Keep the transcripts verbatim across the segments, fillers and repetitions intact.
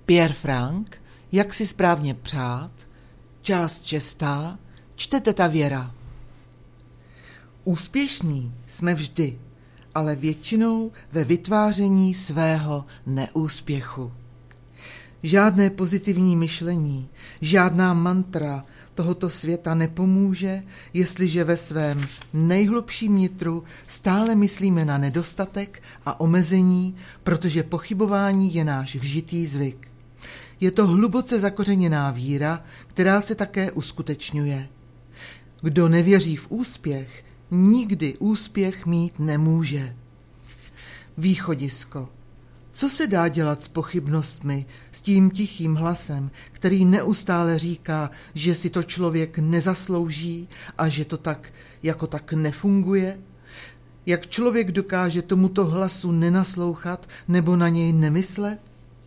Pierre Frank, Jak si správně přát, část šestá, čte teta Věra. Úspěšní jsme vždy, ale většinou ve vytváření svého neúspěchu. Žádné pozitivní myšlení, žádná mantra tohoto světa nepomůže, jestliže ve svém nejhlubším nitru stále myslíme na nedostatek a omezení, protože pochybování je náš vžitý zvyk. Je to hluboce zakořeněná víra, která se také uskutečňuje. Kdo nevěří v úspěch, nikdy úspěch mít nemůže. Východisko. Co se dá dělat s pochybnostmi, s tím tichým hlasem, který neustále říká, že si to člověk nezaslouží a že to tak jako tak nefunguje? Jak člověk dokáže tomuto hlasu nenaslouchat nebo na něj nemyslet?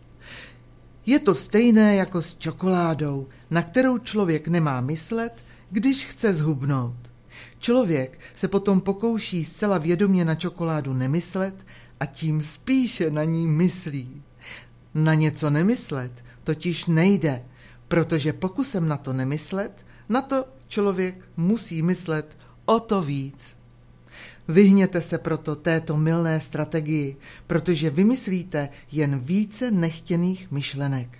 Je to stejné jako s čokoládou, na kterou člověk nemá myslet, když chce zhubnout. Člověk se potom pokouší zcela vědomě na čokoládu nemyslet a tím spíše na ní myslí. Na něco nemyslet totiž nejde, protože pokusem na to nemyslet, na to člověk musí myslet o to víc. Vyhněte se proto této mylné strategii, protože vymyslíte jen více nechtěných myšlenek.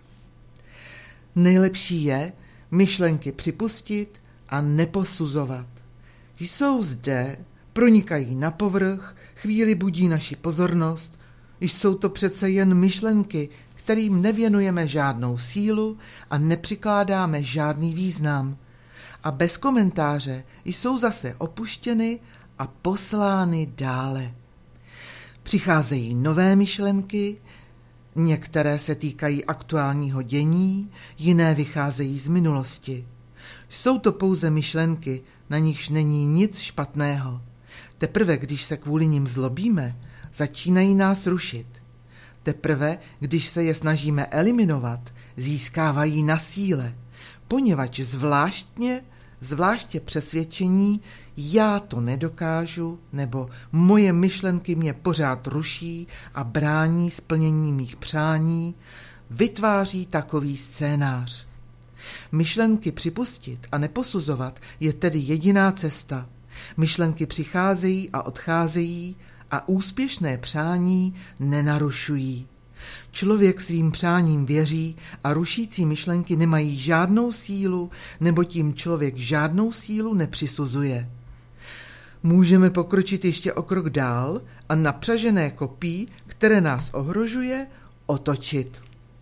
Nejlepší je myšlenky připustit a neposuzovat. Jsou zde, pronikají na povrch, chvíli budí naši pozornost, jsou to přece jen myšlenky, kterým nevěnujeme žádnou sílu a nepřikládáme žádný význam. A bez komentáře jsou zase opuštěny a poslány dále. Přicházejí nové myšlenky, některé se týkají aktuálního dění, jiné vycházejí z minulosti. Jsou to pouze myšlenky, na nichž není nic špatného. Teprve, když se kvůli nim zlobíme, začínají nás rušit. Teprve, když se je snažíme eliminovat, získávají na síle, poněvadž zvláštně, zvláště přesvědčení já to nedokážu, nebo moje myšlenky mě pořád ruší a brání splnění mých přání, vytváří takový scénář. Myšlenky připustit a neposuzovat je tedy jediná cesta. Myšlenky přicházejí a odcházejí a úspěšné přání nenarušují. Člověk svým přáním věří a rušící myšlenky nemají žádnou sílu, nebo tím člověk žádnou sílu nepřisuzuje. Můžeme pokročit ještě o krok dál a napřažené kopí, které nás ohrožuje, otočit.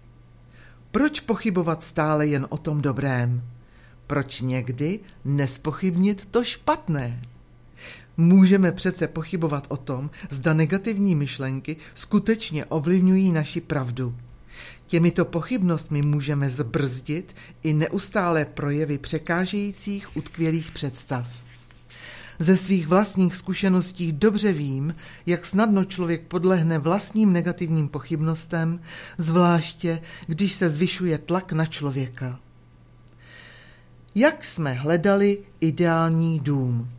Proč pochybovat stále jen o tom dobrém? Proč někdy nespochybnit to špatné? Můžeme přece pochybovat o tom, zda negativní myšlenky skutečně ovlivňují naši pravdu. Těmito pochybnostmi můžeme zbrzdit i neustálé projevy překážejících utkvělých představ. Ze svých vlastních zkušeností dobře vím, jak snadno člověk podlehne vlastním negativním pochybnostem, zvláště když se zvyšuje tlak na člověka. Jak jsme hledali ideální dům?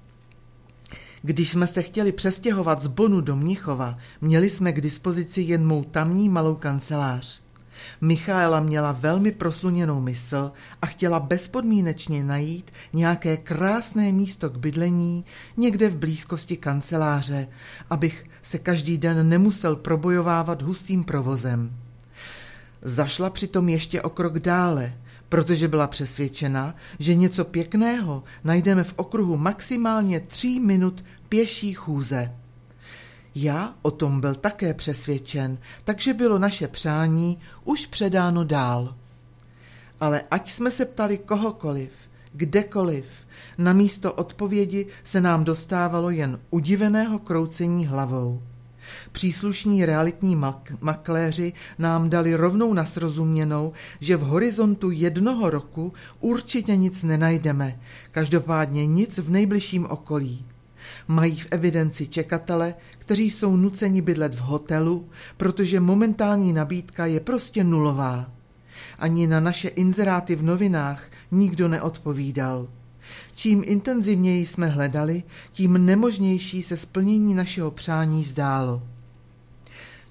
Když jsme se chtěli přestěhovat z Bonu do Mnichova, měli jsme k dispozici jen mou tamní malou kancelář. Michaela měla velmi prosluněnou mysl a chtěla bezpodmínečně najít nějaké krásné místo k bydlení někde v blízkosti kanceláře, abych se každý den nemusel probojovávat hustým provozem. Zašla přitom ještě o krok dále, protože byla přesvědčena, že něco pěkného najdeme v okruhu maximálně tří minut pěší chůze. Já o tom byl také přesvědčen, takže bylo naše přání už předáno dál. Ale ať jsme se ptali kohokoliv, kdekoliv, na místo odpovědi se nám dostávalo jen udiveného kroucení hlavou. Příslušní realitní mak- makléři nám dali rovnou na srozuměnou, že v horizontu jednoho roku určitě nic nenajdeme, každopádně nic v nejbližším okolí. Mají v evidenci čekatele, kteří jsou nuceni bydlet v hotelu, protože momentální nabídka je prostě nulová. Ani na naše inzeráty v novinách nikdo neodpovídal. Čím intenzivněji jsme hledali, tím nemožnější se splnění našeho přání zdálo.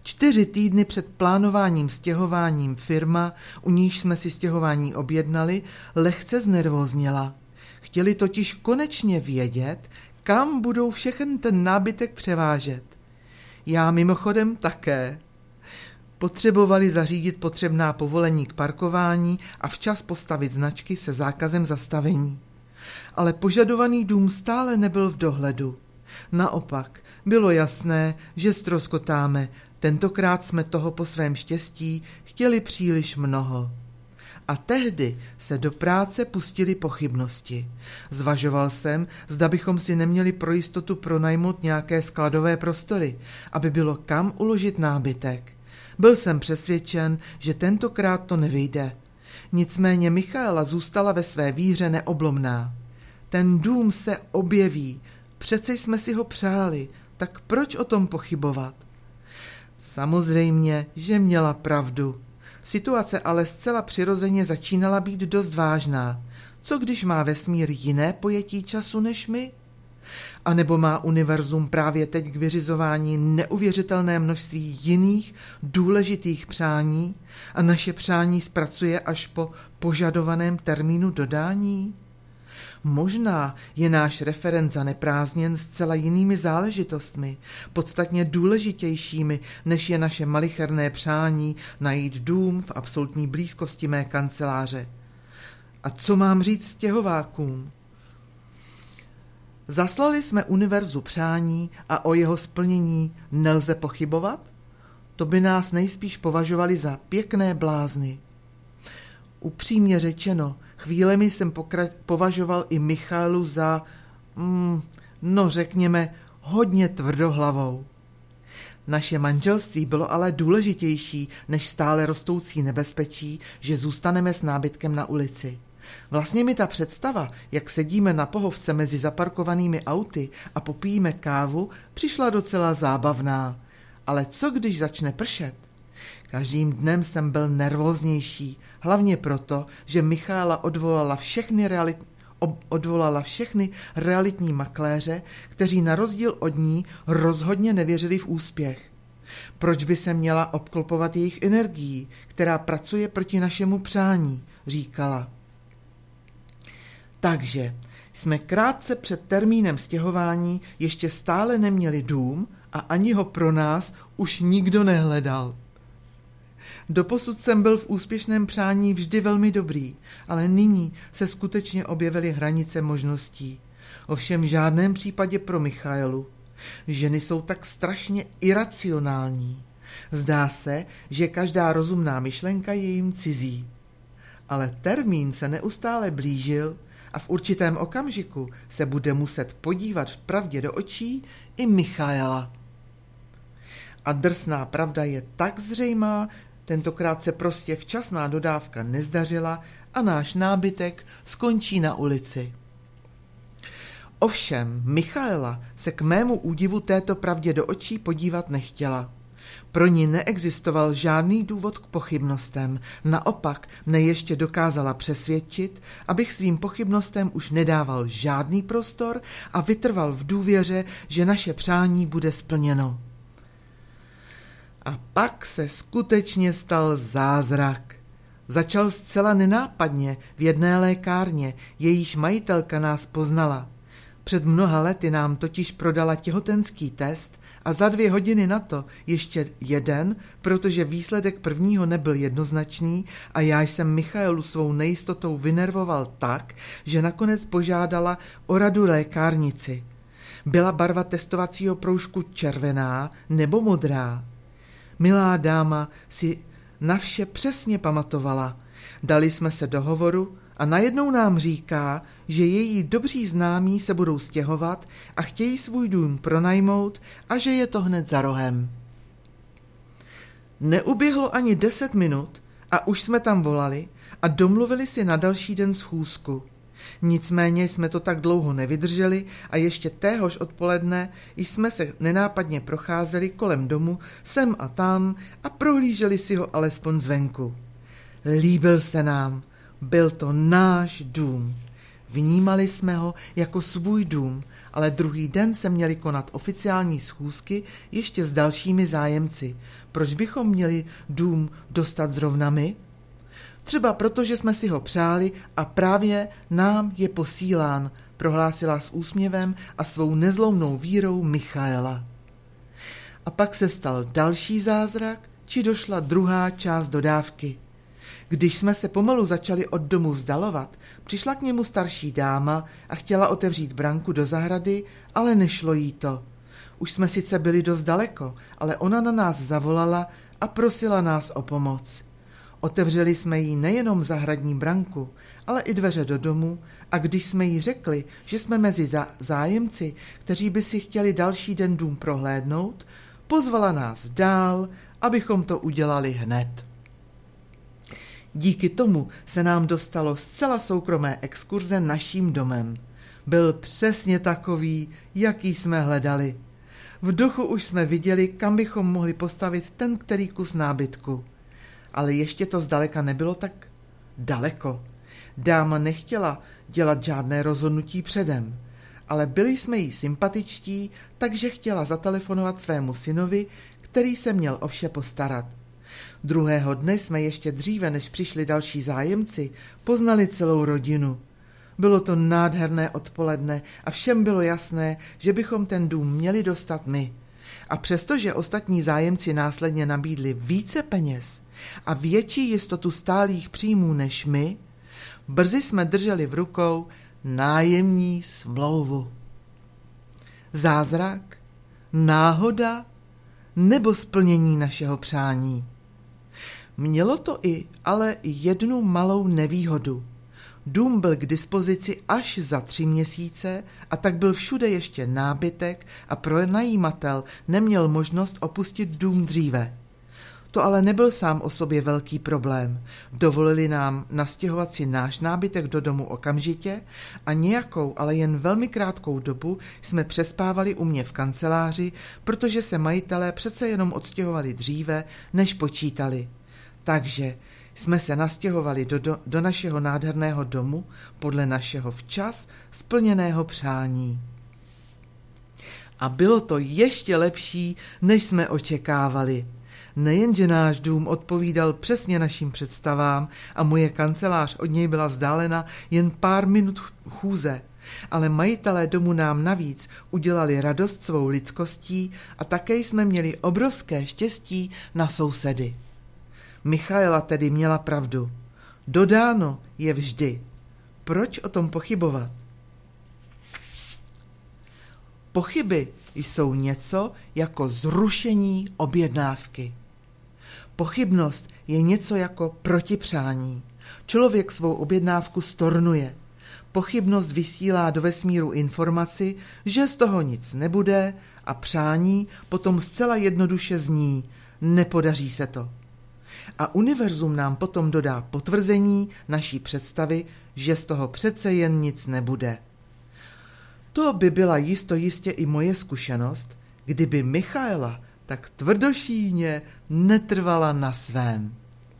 Čtyři týdny před plánováním stěhováním firma, u níž jsme si stěhování objednali, lehce znervózněla. Chtěli totiž konečně vědět, kam budou všechen ten nábytek převážet. Já mimochodem také. Potřebovali zařídit potřebná povolení k parkování a včas postavit značky se zákazem zastavení. Ale požadovaný dům stále nebyl v dohledu. Naopak, bylo jasné, že ztroskotáme, tentokrát jsme toho po svém štěstí chtěli příliš mnoho. A tehdy se do práce pustily pochybnosti. Zvažoval jsem, zda bychom si neměli pro jistotu pronajmout nějaké skladové prostory, aby bylo kam uložit nábytek. Byl jsem přesvědčen, že tentokrát to nevyjde. Nicméně Michaela zůstala ve své víře neoblomná. Ten dům se objeví, přece jsme si ho přáli, tak proč o tom pochybovat? Samozřejmě, že měla pravdu. Situace ale zcela přirozeně začínala být dost vážná. Co když má vesmír jiné pojetí času než my? A nebo má univerzum právě teď k vyřizování neuvěřitelné množství jiných důležitých přání a naše přání zpracuje až po požadovaném termínu dodání? Možná je náš referent zaneprázdněn zcela jinými záležitostmi, podstatně důležitějšími, než je naše malicherné přání najít dům v absolutní blízkosti mé kanceláře. A co mám říct stěhovákům? Zaslali jsme univerzu přání a o jeho splnění nelze pochybovat? To by nás nejspíš považovali za pěkné blázny. Upřímně řečeno, chvílemi jsem pokra- považoval i Michaelu za, mm, no řekněme, hodně tvrdohlavou. Naše manželství bylo ale důležitější než stále rostoucí nebezpečí, že zůstaneme s nábytkem na ulici. Vlastně mi ta představa, jak sedíme na pohovce mezi zaparkovanými auty a popijíme kávu, přišla docela zábavná. Ale co když začne pršet? Každým dnem jsem byl nervóznější, hlavně proto, že Michaela odvolala všechny, realit, odvolala všechny realitní makléře, kteří na rozdíl od ní rozhodně nevěřili v úspěch. Proč by se měla obklopovat jejich energií, která pracuje proti našemu přání, říkala. Takže jsme krátce před termínem stěhování ještě stále neměli dům a ani ho pro nás už nikdo nehledal. Doposud jsem byl v úspěšném přání vždy velmi dobrý, ale nyní se skutečně objevily hranice možností. Ovšem v žádném případě pro Michaelu. Ženy jsou tak strašně iracionální. Zdá se, že každá rozumná myšlenka je jim cizí. Ale termín se neustále blížil a v určitém okamžiku se bude muset podívat pravdě do očí i Michaela. A drsná pravda je tak zřejmá, tentokrát se prostě včasná dodávka nezdařila a náš nábytek skončí na ulici. Ovšem, Michaela se k mému údivu této pravdě do očí podívat nechtěla. Pro ní neexistoval žádný důvod k pochybnostem, naopak mne ještě dokázala přesvědčit, abych svým pochybnostem už nedával žádný prostor a vytrval v důvěře, že naše přání bude splněno. A pak se skutečně stal zázrak. Začal zcela nenápadně v jedné lékárně, jejíž majitelka nás poznala. Před mnoha lety nám totiž prodala těhotenský test a za dvě hodiny na to ještě jeden, protože výsledek prvního nebyl jednoznačný a já jsem Michaelu svou nejistotou vynervoval tak, že nakonec požádala o radu lékárnici. Byla barva testovacího proužku červená nebo modrá? Milá dáma si na vše přesně pamatovala. Dali jsme se do hovoru a najednou nám říká, že její dobří známí se budou stěhovat a chtějí svůj dům pronajmout a že je to hned za rohem. Neuběhlo ani deset minut a už jsme tam volali a domluvili si na další den schůzku. Nicméně jsme to tak dlouho nevydrželi a ještě téhož odpoledne jsme se nenápadně procházeli kolem domu sem a tam a prohlíželi si ho alespoň zvenku. Líbil se nám, byl to náš dům. Vnímali jsme ho jako svůj dům, ale druhý den se měly konat oficiální schůzky ještě s dalšími zájemci. Proč bychom měli dům dostat zrovna my? Třeba proto, že jsme si ho přáli a právě nám je posílán, prohlásila s úsměvem a svou nezlomnou vírou Michaela. A pak se stal další zázrak, či došla druhá část dodávky. Když jsme se pomalu začali od domu vzdalovat, přišla k němu starší dáma a chtěla otevřít branku do zahrady, ale nešlo jí to. Už jsme sice byli dost daleko, ale ona na nás zavolala a prosila nás o pomoc. Otevřeli jsme jí nejenom zahradní branku, ale i dveře do domu a když jsme jí řekli, že jsme mezi zájemci, kteří by si chtěli další den dům prohlédnout, pozvala nás dál, abychom to udělali hned. Díky tomu se nám dostalo zcela soukromé exkurze naším domem. Byl přesně takový, jaký jsme hledali. V duchu už jsme viděli, kam bychom mohli postavit ten který kus nábytku. Ale ještě to zdaleka nebylo tak daleko. Dáma nechtěla dělat žádné rozhodnutí předem, ale byli jsme jí sympatičtí, takže chtěla zatelefonovat svému synovi, který se měl o vše postarat. Druhého dne jsme ještě dříve, než přišli další zájemci, poznali celou rodinu. Bylo to nádherné odpoledne a všem bylo jasné, že bychom ten dům měli dostat my. A přestože ostatní zájemci následně nabídli více peněz a větší jistotu stálých příjmů než my, brzy jsme drželi v rukou nájemní smlouvu. Zázrak, náhoda nebo splnění našeho přání. Mělo to i ale jednu malou nevýhodu. Dům byl k dispozici až za tři měsíce a tak byl všude ještě nábytek a pronajímatel neměl možnost opustit dům dříve. To ale nebyl sám o sobě velký problém. Dovolili nám nastěhovat si náš nábytek do domu okamžitě a nějakou, ale jen velmi krátkou dobu jsme přespávali u mě v kanceláři, protože se majitelé přece jenom odstěhovali dříve, než počítali. Takže jsme se nastěhovali do, do, do našeho nádherného domu podle našeho včas splněného přání. A bylo to ještě lepší, než jsme očekávali. Nejenže náš dům odpovídal přesně našim představám a moje kancelář od něj byla vzdálena jen pár minut chůze, ale majitelé domu nám navíc udělali radost svou lidskostí a také jsme měli obrovské štěstí na sousedy. Michaela tedy měla pravdu. Dodáno je vždy. Proč o tom pochybovat? Pochyby jsou něco jako zrušení objednávky. Pochybnost je něco jako protipřání. Člověk svou objednávku stornuje. Pochybnost vysílá do vesmíru informaci, že z toho nic nebude a přání potom zcela jednoduše zní: nepodaří se to. A univerzum nám potom dodá potvrzení naší představy, že z toho přece jen nic nebude. To by byla jisto jistě i moje zkušenost, kdyby Michaela tak tvrdošíjně netrvala na svém.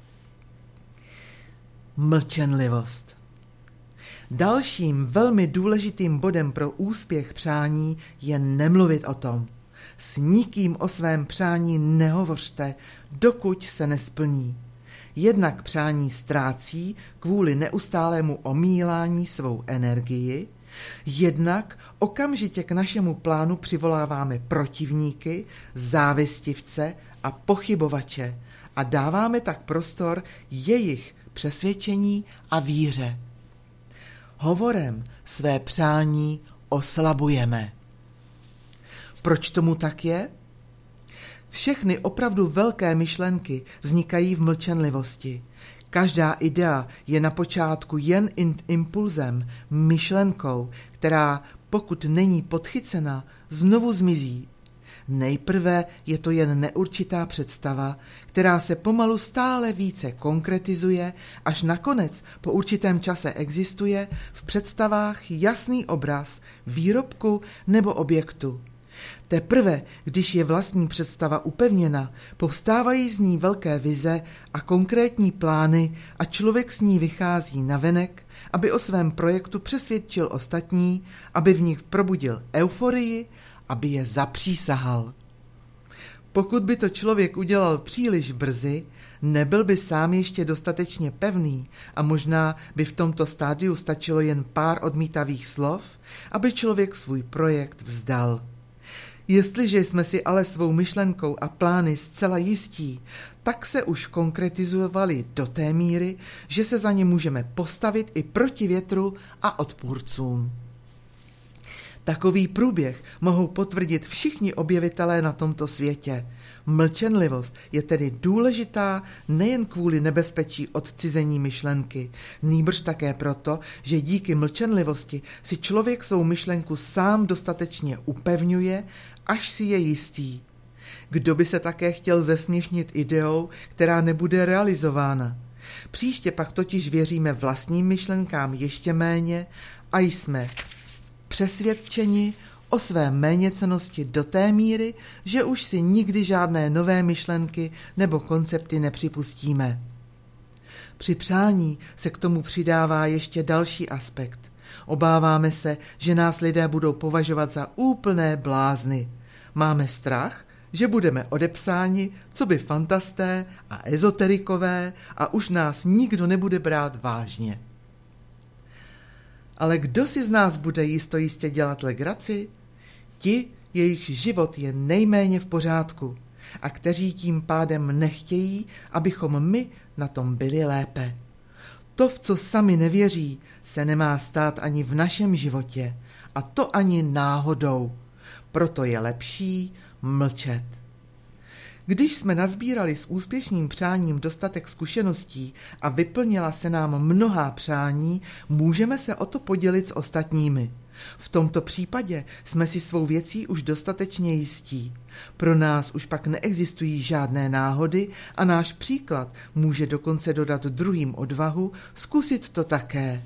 Mlčenlivost. Dalším velmi důležitým bodem pro úspěch přání je nemluvit o tom. S nikým o svém přání nehovořte, dokud se nesplní. Jednak přání ztrácí kvůli neustálému omílání svou energii, jednak okamžitě k našemu plánu přivoláváme protivníky, závistivce a pochybovače a dáváme tak prostor jejich přesvědčení a víře. Hovorem své přání oslabujeme. Proč tomu tak je? Všechny opravdu velké myšlenky vznikají v mlčenlivosti. Každá idea je na počátku jen impulzem, myšlenkou, která, pokud není podchycena, znovu zmizí. Nejprve je to jen neurčitá představa, která se pomalu stále více konkretizuje, až nakonec po určitém čase existuje v představách jasný obraz výrobku nebo objektu. Teprve, když je vlastní představa upevněna, povstávají z ní velké vize a konkrétní plány a člověk s ní vychází navenek, aby o svém projektu přesvědčil ostatní, aby v nich probudil euforii, aby je zapřísahal. Pokud by to člověk udělal příliš brzy, nebyl by sám ještě dostatečně pevný a možná by v tomto stádiu stačilo jen pár odmítavých slov, aby člověk svůj projekt vzdal. Jestliže jsme si ale svou myšlenkou a plány zcela jistí, tak se už konkretizovali do té míry, že se za ně můžeme postavit i proti větru a odpůrcům. Takový průběh mohou potvrdit všichni objevitelé na tomto světě. Mlčenlivost je tedy důležitá nejen kvůli nebezpečí odcizení myšlenky, nýbrž také proto, že díky mlčenlivosti si člověk svou myšlenku sám dostatečně upevňuje, až si je jistý. Kdo by se také chtěl zesměšnit ideou, která nebude realizována? Příště pak totiž věříme vlastním myšlenkám ještě méně a jsme přesvědčeni o své méněcennosti do té míry, že už si nikdy žádné nové myšlenky nebo koncepty nepřipustíme. Při přání se k tomu přidává ještě další aspekt. Obáváme se, že nás lidé budou považovat za úplné blázny. Máme strach, že budeme odepsáni, co by fantasté a ezoterikové a už nás nikdo nebude brát vážně. Ale kdo si z nás bude jistojistě dělat legraci? Ti, jejichž život je nejméně v pořádku a kteří tím pádem nechtějí, abychom my na tom byli lépe. To, v co sami nevěří, se nemá stát ani v našem životě, a to ani náhodou. Proto je lepší mlčet. Když jsme nazbírali s úspěšným přáním dostatek zkušeností a vyplnila se nám mnohá přání, můžeme se o to podělit s ostatními. V tomto případě jsme si svou věcí už dostatečně jistí. Pro nás už pak neexistují žádné náhody a náš příklad může dokonce dodat druhým odvahu zkusit to také.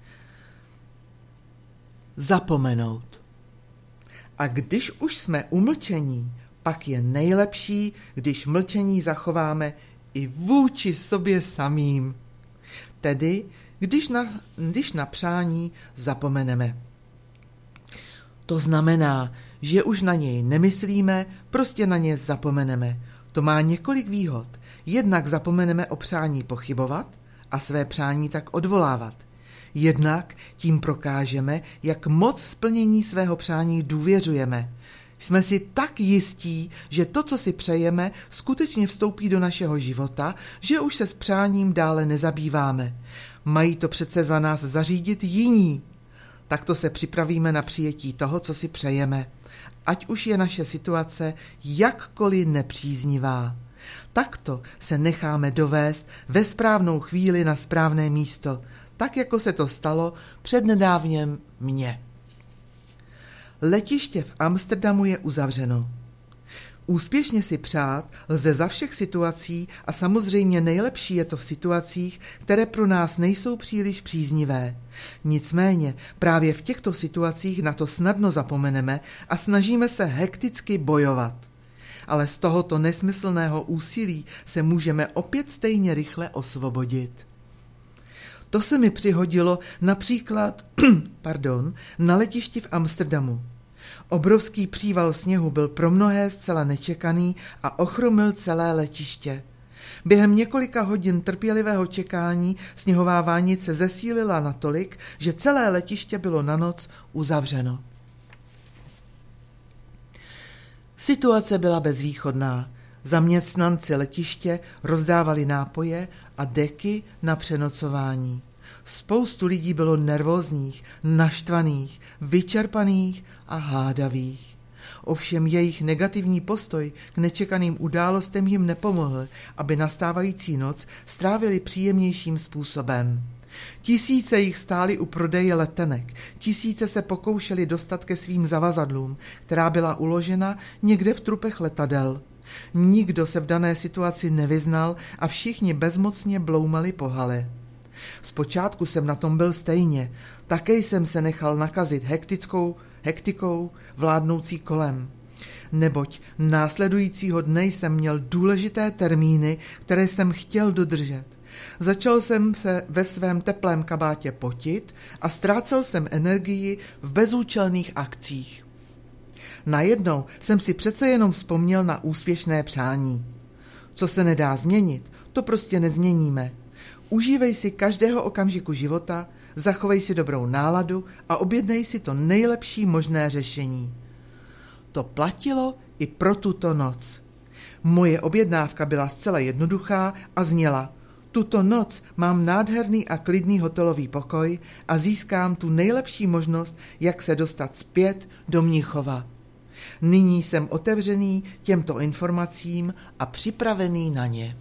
Zapomenout. A když už jsme umlčení, pak je nejlepší, když mlčení zachováme i vůči sobě samým. Tedy, když na, když na přání zapomeneme. To znamená, že už na něj nemyslíme, prostě na ně zapomeneme. To má několik výhod. Jednak zapomeneme o přání pochybovat a své přání tak odvolávat. Jednak tím prokážeme, jak moc splnění svého přání důvěřujeme. Jsme si tak jistí, že to, co si přejeme, skutečně vstoupí do našeho života, že už se s přáním dále nezabýváme. Mají to přece za nás zařídit jiní. Takto se připravíme na přijetí toho, co si přejeme, ať už je naše situace jakkoliv nepříznivá. Takto se necháme dovést ve správnou chvíli na správné místo, tak jako se to stalo přednedávněm mně. Letiště v Amsterdamu je uzavřeno. Úspěšně si přát lze za všech situací a samozřejmě nejlepší je to v situacích, které pro nás nejsou příliš příznivé. Nicméně právě v těchto situacích na to snadno zapomeneme a snažíme se hekticky bojovat. Ale z tohoto nesmyslného úsilí se můžeme opět stejně rychle osvobodit. To se mi přihodilo například pardon, na letišti v Amsterdamu. Obrovský příval sněhu byl pro mnohé zcela nečekaný a ochromil celé letiště. Během několika hodin trpělivého čekání sněhová vánice zesílila natolik, že celé letiště bylo na noc uzavřeno. Situace byla bezvýchodná. Zaměstnanci letiště rozdávali nápoje a deky na přenocování. Spoustu lidí bylo nervózních, naštvaných, vyčerpaných a hádavých. Ovšem jejich negativní postoj k nečekaným událostem jim nepomohl, aby nastávající noc strávili příjemnějším způsobem. Tisíce jich stály u prodeje letenek, tisíce se pokoušeli dostat ke svým zavazadlům, která byla uložena někde v trupech letadel. Nikdo se v dané situaci nevyznal a všichni bezmocně bloumali po hale. Zpočátku jsem na tom byl stejně, také jsem se nechal nakazit hektickou, hektikou vládnoucí kolem. neboť následujícího dne jsem měl důležité termíny, které jsem chtěl dodržet. Začal jsem se ve svém teplém kabátě potit a ztrácel jsem energii v bezúčelných akcích. Najednou jsem si přece jenom vzpomněl na úspěšné přání. Co se nedá změnit, to prostě nezměníme. Užívej si každého okamžiku života, zachovej si dobrou náladu a objednej si to nejlepší možné řešení. To platilo i pro tuto noc. Moje objednávka byla zcela jednoduchá a zněla: tuto noc mám nádherný a klidný hotelový pokoj a získám tu nejlepší možnost, jak se dostat zpět do Mnichova. Nyní jsem otevřený těmto informacím a připravený na ně.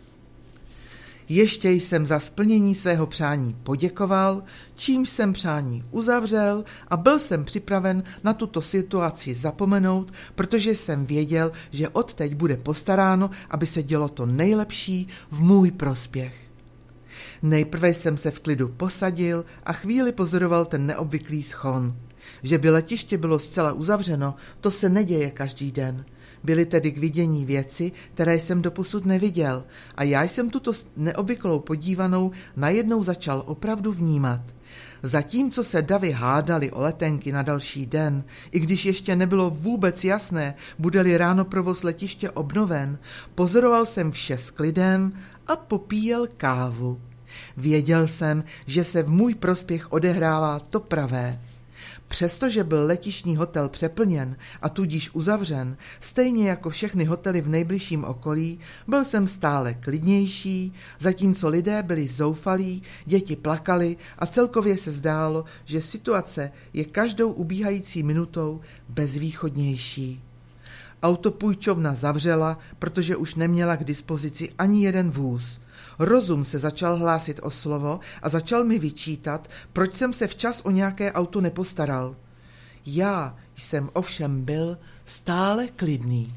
Ještě jsem za splnění svého přání poděkoval, čímž jsem přání uzavřel a byl jsem připraven na tuto situaci zapomenout, protože jsem věděl, že odteď bude postaráno, aby se dělo to nejlepší v můj prospěch. Nejprve jsem se v klidu posadil a chvíli pozoroval ten neobvyklý schon. Že by letiště bylo zcela uzavřeno, to se neděje každý den. Byly tedy k vidění věci, které jsem doposud neviděl, a já jsem tuto neobvyklou podívanou najednou začal opravdu vnímat. Zatímco se davy hádali o letenky na další den, i když ještě nebylo vůbec jasné, bude-li ráno provoz letiště obnoven, pozoroval jsem vše s klidem a popíjel kávu. Věděl jsem, že se v můj prospěch odehrává to pravé. Přestože byl letištní hotel přeplněn a tudíž uzavřen, stejně jako všechny hotely v nejbližším okolí, byl jsem stále klidnější, zatímco lidé byli zoufalí, děti plakaly a celkově se zdálo, že situace je každou ubíhající minutou bezvýchodnější. Autopůjčovna zavřela, protože už neměla k dispozici ani jeden vůz. Rozum se začal hlásit o slovo a začal mi vyčítat, proč jsem se včas o nějaké auto nepostaral. Já jsem ovšem byl stále klidný.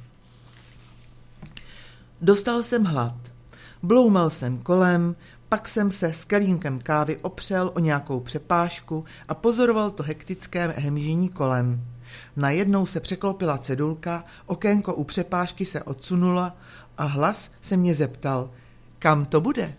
Dostal jsem hlad. Bloumal jsem kolem, pak jsem se s kelínkem kávy opřel o nějakou přepážku a pozoroval to hektické hemžení kolem. Najednou se překlopila cedulka, okénko u přepážky se odsunula a hlas se mě zeptal: kam to bude?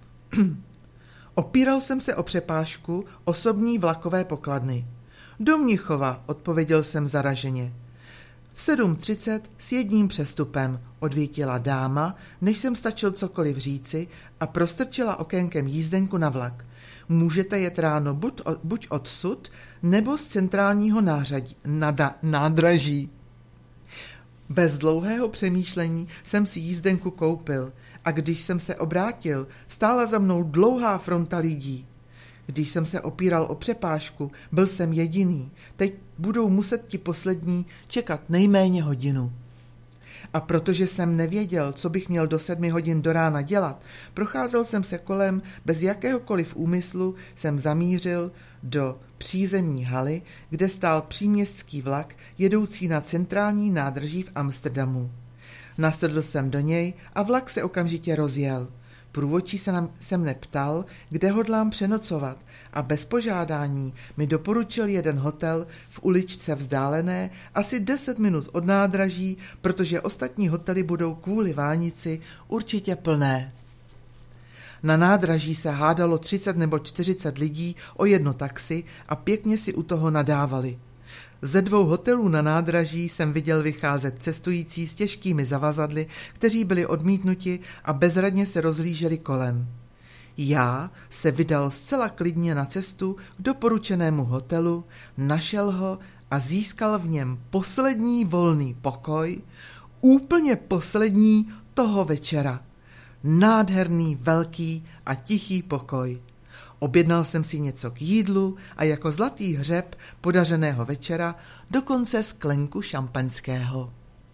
Opíral jsem se o přepážku osobní vlakové pokladny. Do Mnichova, odpověděl jsem zaraženě. V sedm třicet s jedním přestupem, odvětila dáma, než jsem stačil cokoliv říci, a prostrčila okénkem jízdenku na vlak. Můžete jet ráno buď, buď odsud, nebo z centrálního nářadí, nada, nádraží. Bez dlouhého přemýšlení jsem si jízdenku koupil a když jsem se obrátil, stála za mnou dlouhá fronta lidí. Když jsem se opíral o přepážku, byl jsem jediný. Teď budou muset ti poslední čekat nejméně hodinu. A protože jsem nevěděl, co bych měl do sedmi hodin do rána dělat, procházel jsem se kolem, bez jakéhokoliv úmyslu jsem zamířil do přízemní haly, kde stál příměstský vlak jedoucí na centrální nádrží v Amsterdamu. Nasedl jsem do něj a vlak se okamžitě rozjel. Průvodčí se, nám, se mne ptal, kde hodlám přenocovat, a bez požádání mi doporučil jeden hotel v uličce vzdálené asi deset minut od nádraží, protože ostatní hotely budou kvůli Vánici určitě plné. Na nádraží se hádalo třicet nebo čtyřicet lidí o jedno taxi a pěkně si u toho nadávali. Ze dvou hotelů na nádraží jsem viděl vycházet cestující s těžkými zavazadly, kteří byli odmítnuti a bezradně se rozhlíželi kolem. Já se vydal zcela klidně na cestu k doporučenému hotelu, našel ho a získal v něm poslední volný pokoj, úplně poslední toho večera. Nádherný, velký a tichý pokoj. Objednal jsem si něco k jídlu a jako zlatý hřeb podařeného večera dokonce sklenku šampaňského.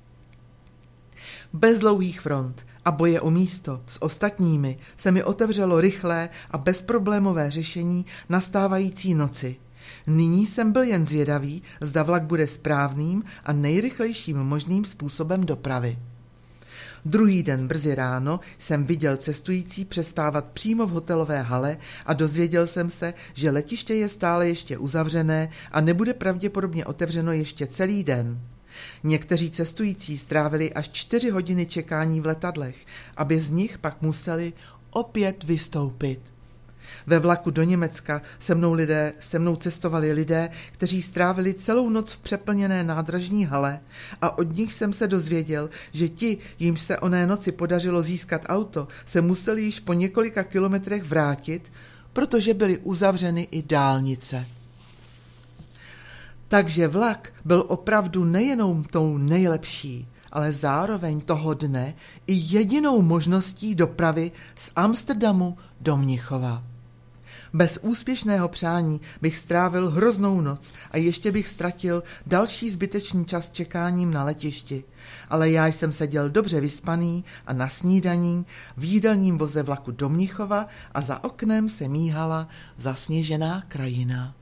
Bez dlouhých front a boje o místo s ostatními se mi otevřelo rychlé a bezproblémové řešení nastávající noci. Nyní jsem byl jen zvědavý, zda vlak bude správným a nejrychlejším možným způsobem dopravy. Druhý den brzy ráno jsem viděl cestující přespávat přímo v hotelové hale a dozvěděl jsem se, že letiště je stále ještě uzavřené a nebude pravděpodobně otevřeno ještě celý den. Někteří cestující strávili až čtyři hodiny čekání v letadlech, aby z nich pak museli opět vystoupit. Ve vlaku do Německa se mnou, lidé, se mnou cestovali lidé, kteří strávili celou noc v přeplněné nádražní hale a od nich jsem se dozvěděl, že ti, jimž se oné noci podařilo získat auto, se museli již po několika kilometrech vrátit, protože byly uzavřeny i dálnice. Takže vlak byl opravdu nejenom tou nejlepší, ale zároveň toho dne i jedinou možností dopravy z Amsterdamu do Mnichova. Bez úspěšného přání bych strávil hroznou noc a ještě bych ztratil další zbytečný čas čekáním na letišti, ale já jsem seděl dobře vyspaný a na snídaní v jídelním voze vlaku do Mnichova a za oknem se míhala zasněžená krajina.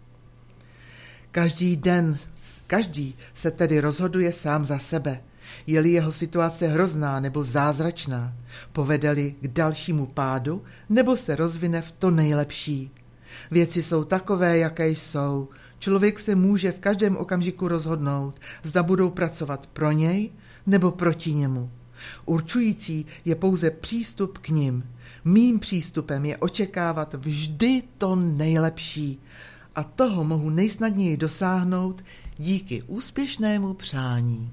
Každý den, každý se tedy rozhoduje sám za sebe, je-li jeho situace hrozná nebo zázračná, povede-li k dalšímu pádu nebo se rozvine v to nejlepší. Věci jsou takové, jaké jsou. Člověk se může v každém okamžiku rozhodnout, zda budou pracovat pro něj nebo proti němu. Určující je pouze přístup k nim. Mým přístupem je očekávat vždy to nejlepší. A toho mohu nejsnadněji dosáhnout díky úspěšnému přání.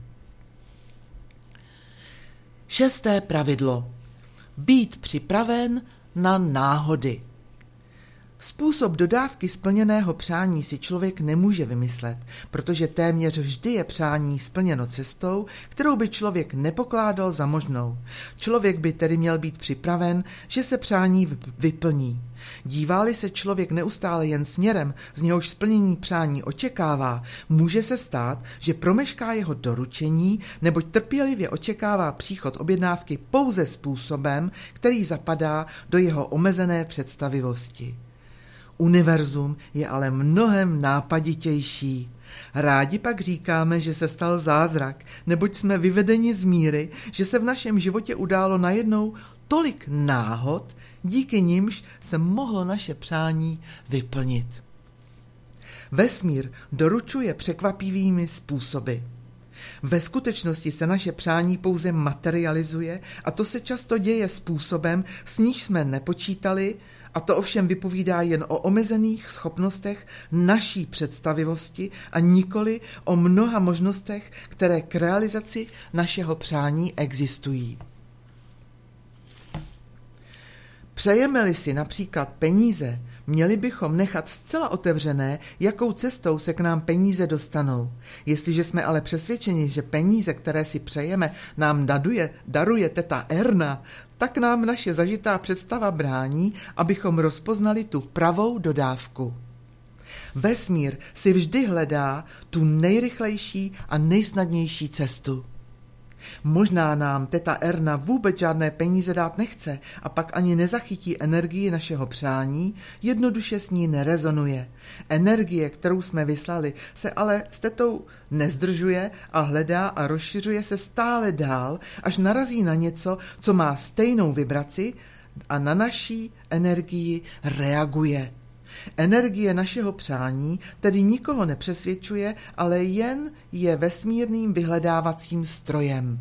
Šesté pravidlo. Být připraven na náhody. Způsob dodávky splněného přání si člověk nemůže vymyslet, protože téměř vždy je přání splněno cestou, kterou by člověk nepokládal za možnou. Člověk by tedy měl být připraven, že se přání vyplní. Dívá-li se člověk neustále jen směrem, z něhož splnění přání očekává, může se stát, že promešká jeho doručení, neboť trpělivě očekává příchod objednávky pouze způsobem, který zapadá do jeho omezené představivosti. Univerzum je ale mnohem nápaditější. Rádi pak říkáme, že se stal zázrak, neboť jsme vyvedeni z míry, že se v našem životě událo najednou tolik náhod, díky nimž se mohlo naše přání vyplnit. Vesmír doručuje překvapivými způsoby. Ve skutečnosti se naše přání pouze materializuje a to se často děje způsobem, s níž jsme nepočítali, a to ovšem vypovídá jen o omezených schopnostech naší představivosti a nikoli o mnoha možnostech, které k realizaci našeho přání existují. Přejeme-li si například peníze, měli bychom nechat zcela otevřené, jakou cestou se k nám peníze dostanou. Jestliže jsme ale přesvědčeni, že peníze, které si přejeme, nám daruje, daruje teta Erna, tak nám naše zažitá představa brání, abychom rozpoznali tu pravou dodávku. Vesmír si vždy hledá tu nejrychlejší a nejsnadnější cestu. Možná nám teta Erna vůbec žádné peníze dát nechce a pak ani nezachytí energii našeho přání, jednoduše s ní nerezonuje. Energie, kterou jsme vyslali, se ale s tetou nezdržuje a hledá a rozšiřuje se stále dál, až narazí na něco, co má stejnou vibraci a na naší energii reaguje. Energie našeho přání tedy nikoho nepřesvědčuje, ale jen je vesmírným vyhledávacím strojem.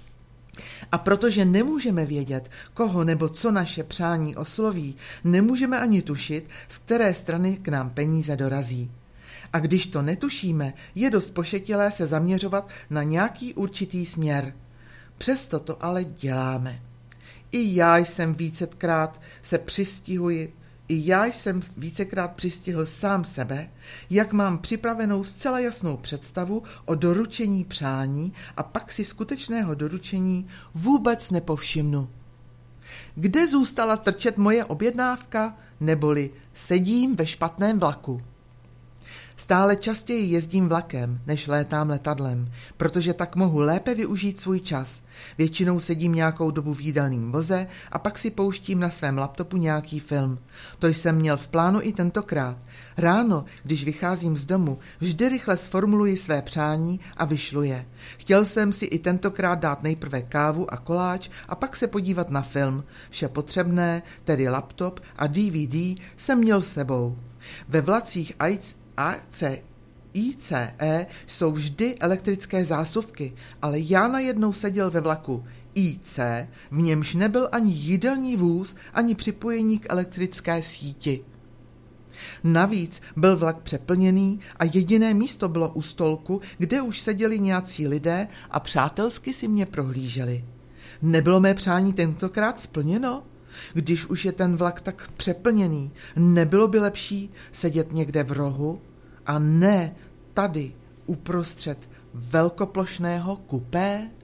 A protože nemůžeme vědět, koho nebo co naše přání osloví, nemůžeme ani tušit, z které strany k nám peníze dorazí. A když to netušíme, je dost pošetilé se zaměřovat na nějaký určitý směr. Přesto to ale děláme. I já jsem vícekrát se přistihuji I já jsem vícekrát přistihl sám sebe, jak mám připravenou zcela jasnou představu o doručení přání a pak si skutečného doručení vůbec nepovšimnu. Kde zůstala trčet moje objednávka, neboli sedím ve špatném vlaku? Stále častěji jezdím vlakem, než létám letadlem, protože tak mohu lépe využít svůj čas. Většinou sedím nějakou dobu v jídelném voze a pak si pouštím na svém laptopu nějaký film. To jsem měl v plánu i tentokrát. Ráno, když vycházím z domu, vždy rychle sformuluji své přání a vyšlu je. Chtěl jsem si i tentokrát dát nejprve kávu a koláč a pak se podívat na film. Vše potřebné, tedy laptop a D V D, jsem měl s sebou. Ve vlacích A C I C E jsou vždy elektrické zásuvky, ale já najednou seděl ve vlaku I C, v němž nebyl ani jídelní vůz, ani připojení k elektrické síti. Navíc byl vlak přeplněný a jediné místo bylo u stolku, kde už seděli nějací lidé a přátelsky si mě prohlíželi. Nebylo mé přání tentokrát splněno? Když už je ten vlak tak přeplněný, nebylo by lepší sedět někde v rohu a ne tady uprostřed velkoplošného kupé?